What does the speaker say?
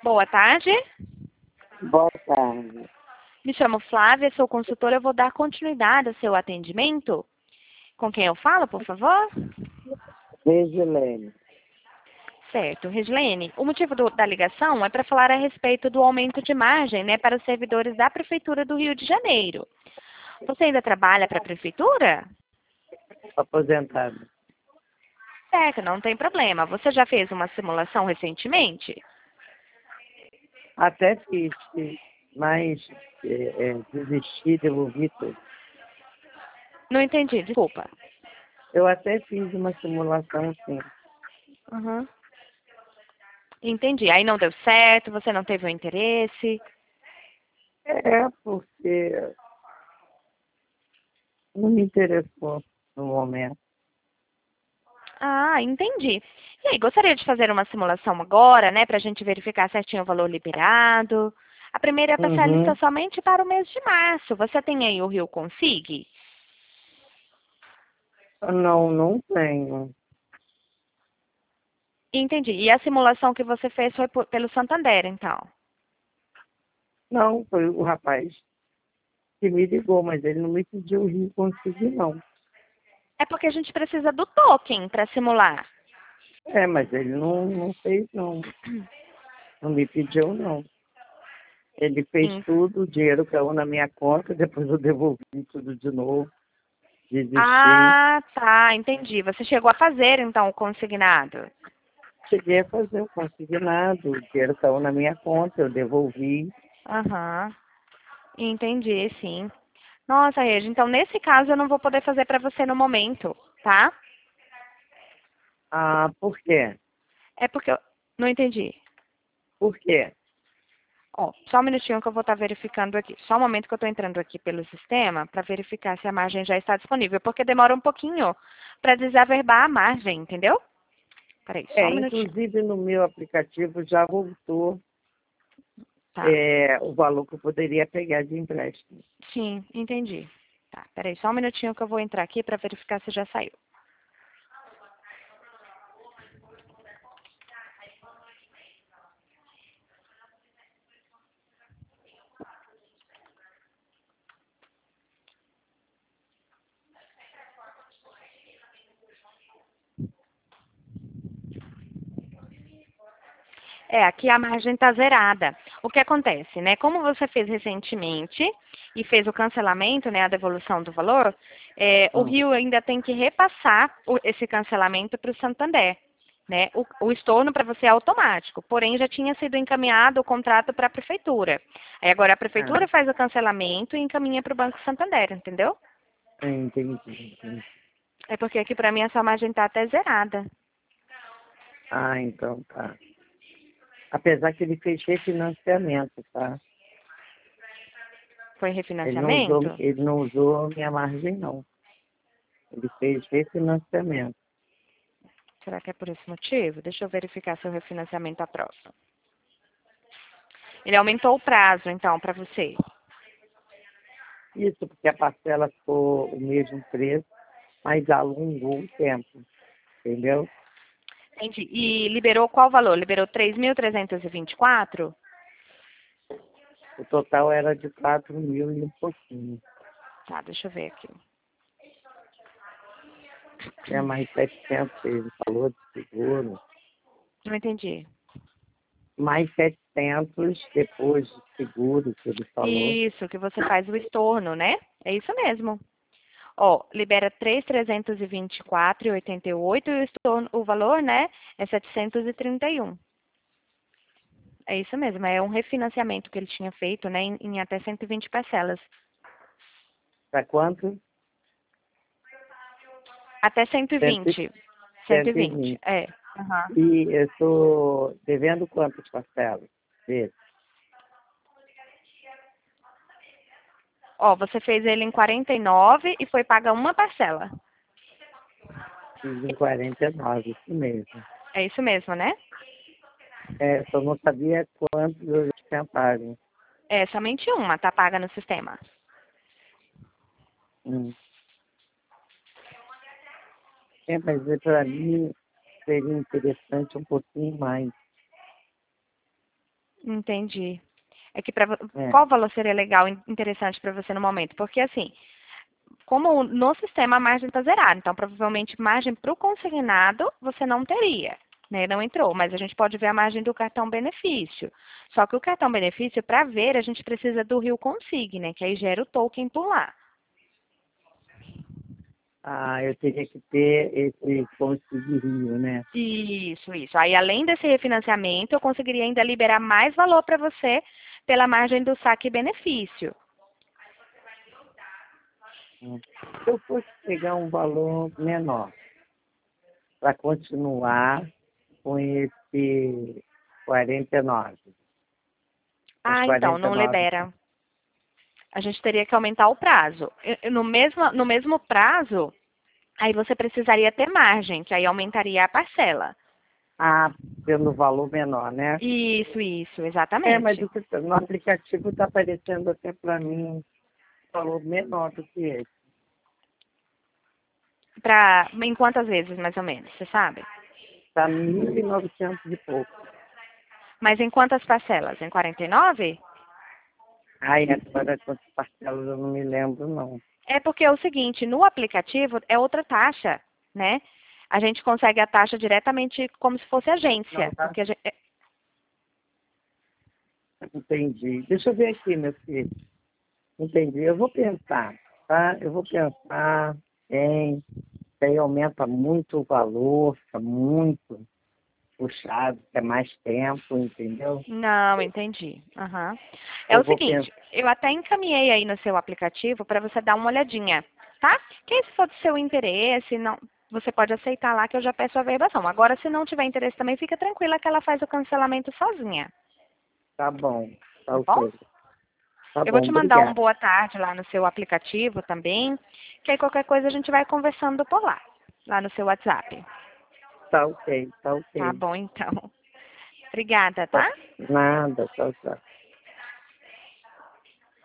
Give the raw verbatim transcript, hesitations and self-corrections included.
Boa tarde. Boa tarde. Me chamo Flávia, sou consultora. Eu vou dar continuidade ao seu atendimento. Com quem eu falo, por favor? Regilene. Certo. Regiane, o motivo do- da ligação é para falar a respeito do aumento de margem, né, para os servidores da Prefeitura do Rio de Janeiro. Você ainda trabalha para a Prefeitura? Aposentado. Certo, não tem problema. Você já fez uma simulação recentemente? Até fiz, fiz, mas é, é, desisti, devolvi tudo. Não entendi, desculpa. Eu até fiz uma simulação sim. Uhum. Entendi. Aí não deu certo, você não teve o interesse. É, porque não me interessou no momento. Ah, entendi. E aí, gostaria de fazer uma simulação agora, né, para a gente verificar certinho o valor liberado. A primeira é passar a lista Uhum. somente para o mês de março. Você tem aí o Rio Consig? Não, não tenho. Entendi. E a simulação que você fez foi por- pelo Santander, então? Não, foi o rapaz que me ligou, mas ele não me pediu o Rio Consegui, não. É porque a gente precisa do token para simular. É, mas ele não, não fez, não. Não me pediu, não. Ele fez Em- tudo, o dinheiro caiu na minha conta, depois eu devolvi tudo de novo, desisti. Ah, tá, entendi. Você chegou a fazer, então, o consignado. Cheguei a fazer o consignado, o dinheiro caiu na minha conta, eu devolvi. Aham, entendi, sim. Nossa, Regi, então nesse caso eu não vou poder fazer para você no momento, tá? Ah, por quê? É porque eu não entendi. Por quê? Ó, só um minutinho que eu vou estar verificando aqui. Só um momento que eu estou entrando aqui pelo sistema para verificar se a margem já está disponível, porque demora um pouquinho para desaverbar a margem, entendeu? Peraí, só É, um minutinho. inclusive no meu aplicativo já voltou Tá, é, o valor que eu poderia pegar de empréstimo. sim, entendi. Tá, peraí, só um minutinho que eu vou entrar aqui para verificar se já saiu. É, aqui a margem está zerada. O que acontece, né? Como você fez recentemente e fez o cancelamento, né, a devolução do valor, é, o Hum. Rio ainda tem que repassar o- esse cancelamento para o Santander. Né? O, o estorno para você é automático, porém já tinha sido encaminhado o contrato para a prefeitura. Aí agora a Ah, prefeitura faz o cancelamento e encaminha para o Banco Santander, entendeu? entendi, entendi. É porque aqui para mim essa margem está até zerada. Ah, então tá. Apesar que ele fez refinanciamento, tá? Foi Ele não usou, refinanciamento? ele não usou a minha margem, não. Ele fez refinanciamento. Será que é por esse motivo? Deixa eu verificar se o refinanciamento aprova. Ele aumentou o prazo, então, para você. Isso porque a parcela ficou o mesmo preço, mas alongou o tempo, entendeu? Entendi. E liberou qual valor? Liberou três mil trezentos e vinte e quatro? O total era de quatro mil e um pouquinho. Tá, deixa eu ver aqui. É mais setecentos, ele falou de seguro. Não entendi. Mais setecentos depois de seguro que ele falou. Isso, que você faz o estorno, né? É isso mesmo. Ó, libera três mil trezentos e vinte e quatro e oitenta e oito e o estorno, o valor, né, é setecentos e trinta e um. É isso mesmo, é um refinanciamento que ele tinha feito, né, em, em até cento e vinte parcelas. Para quanto? Até cento e vinte. cento e cento e vinte, vinte. é. Aham. E eu estou devendo quantas parcelas? Desse? Ó, você fez ele em quarenta e nove e foi paga uma parcela. Fiz em quarenta e nove, isso mesmo. É isso mesmo, né? É, só não sabia quantos eu já tinha pago. É somente uma, tá paga no sistema. Hum. É, mas para mim seria interessante um pouquinho mais. Entendi. É que pra, É. qual valor seria legal, interessante para você no momento? Porque assim, como no sistema a margem está zerada, então provavelmente margem para o consignado você não teria, né? Não entrou, mas a gente pode ver a margem do cartão benefício. Só que o cartão benefício, para ver, a gente precisa do Rio Consig, né? Que aí gera o token por lá. Ah, eu teria que ter esse custo de Rio, né? Isso, isso. Aí, além desse refinanciamento, eu conseguiria ainda liberar mais valor para você pela margem do saque benefício. Hum. Se eu fosse pegar um valor menor para continuar com esse quarenta e nove. Os Ah, então, quarenta e não nove. libera. A gente teria que aumentar o prazo. E- No mesmo, no mesmo prazo, aí você precisaria ter margem, que aí aumentaria a parcela. Ah, pelo valor menor, né? Isso, isso, É, mas exatamente. o que tá- no aplicativo está aparecendo até para mim um valor menor do que esse. Pra, em quantas vezes, mais ou menos, você sabe? Está mil e novecentos e pouco. Mas em quantas parcelas? Em quarenta e nove? Ai, agora quantas parcelas eu não me lembro, não. É porque é o seguinte, no aplicativo é outra taxa, né? A gente consegue a taxa diretamente como se fosse Não, agência. tá? Porque a gente, Entendi. Deixa eu ver aqui, meu filho. Entendi. Eu vou pensar, tá? Eu vou pensar em... Aí aumenta muito o valor, fica muito puxado, é mais tempo, entendeu? não, entendi. Aham. É Eu o vou pensar. seguinte, eu até encaminhei aí no seu aplicativo para você dar uma olhadinha, tá? Que aí, se for do seu interesse, não, você pode aceitar lá que eu já peço a verbação. Agora, se não tiver interesse também, fica tranquila que ela faz o cancelamento sozinha, Tá bom, tá tá bom? ok. Tá Eu vou bom, te mandar um obrigado. boa tarde lá no seu aplicativo também, que aí qualquer coisa a gente vai conversando por lá, lá no seu WhatsApp. Tá ok, tá Tá ok. bom, então. Obrigada, Tá. tá? Nada, tchau, tchau.